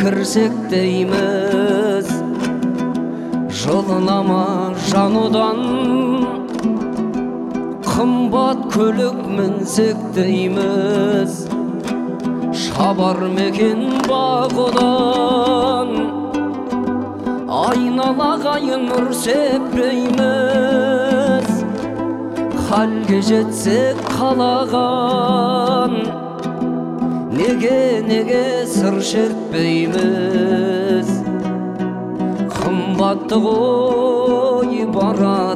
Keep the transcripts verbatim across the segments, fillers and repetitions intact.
кірсек дейміз, жылына ма жанудан қымбат көлік мінсек дейміз, шабар мекен бағудан айналағайын нұр сеппейміз, халге жетсек қалаған неге неге сыр шертпейміз, қымбатты ғой бар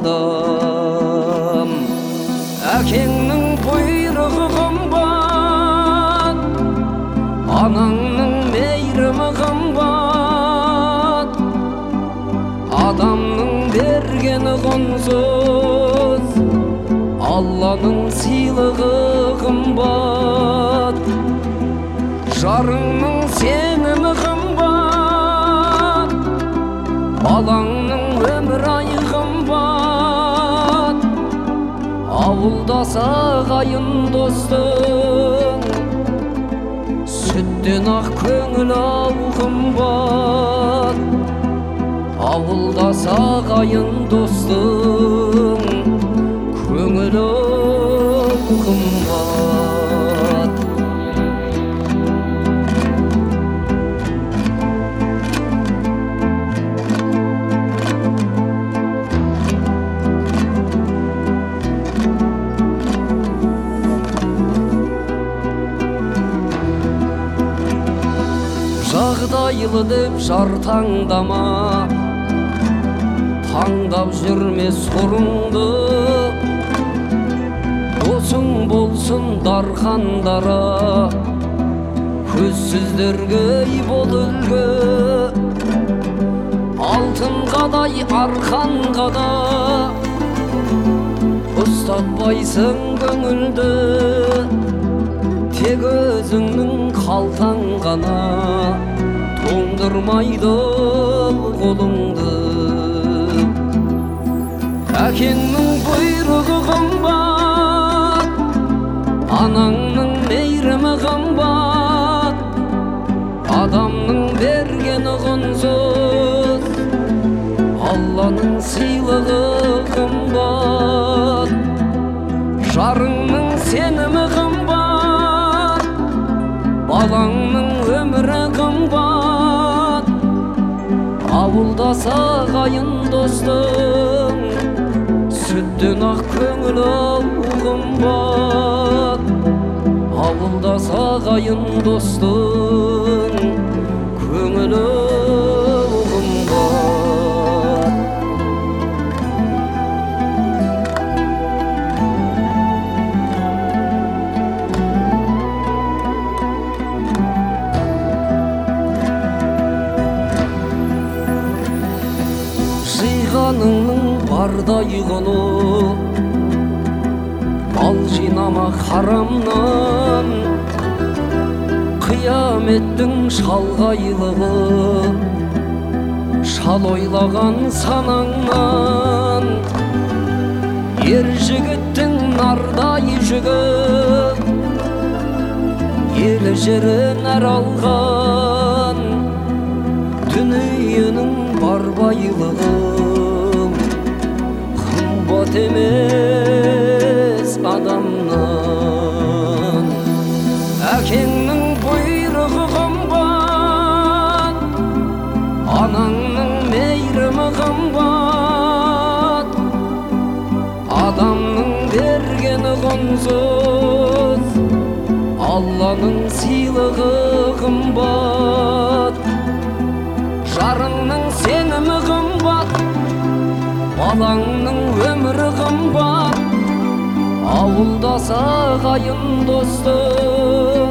адам. Әкеңнің бұйрығы қымбат, анаңның мейірімі қымбат, адамның бергені құнсыз, Алланың сыйлығы қымбат. Жарыңның сенімі қымбат, балаңның өмір айы қымбат. Ауылдас ағайын достың, сүттен ақ көңіл ау қымбат. Ауылдас ағайын достың, көңіл ау қымбат. Жағдайлы деп жар таңдама, таңдап жүрме сорыңды. Досың болсын дархандара, көзсіздерге бол үлгі. Алтын қадай арқанға да ұстатпайсың көңілді, тек өзіңнің қалтаң ғана тоңдырмайды қолыңды. Әкеңнің бұйрығы қымбат, анаңның мейірімі қымбат, адамның бергені құнсыз, Алланың сыйлығы қымбат. Жарыңның сенімі қымбат, балаңның өмірі қымбат. Ауылдас ағайын достың, сүттен ақ көңіл ау қымбат. Ауылдас ағайын достың, көңіл ау қымбат. Жиғаныңның бардай құны, мал жинама харамнан. Қияметтің шалғайлығы, шал ойлаған санаңнан. Ер жігіттің нардай жүгі, елі жерін әр алған. Дүниенің бар байлығы қымбат емес адамнан. Әкеңнің бұйрығы қымбат, анаңның мейірімі қымбат, адамның бергені құнсыз, Алланың сыйлығы қымбат. Жарыңның сенімі қымбат, балаңның өмірі қымбат. Ауылдас ағайын достың,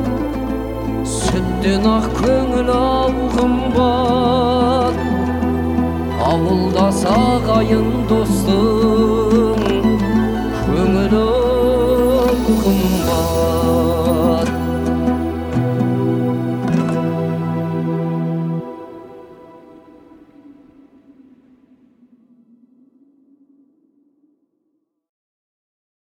сүттен ақ көңіл ау қымбат. Ауылдас ағайын достың, көңіл ау қымбат.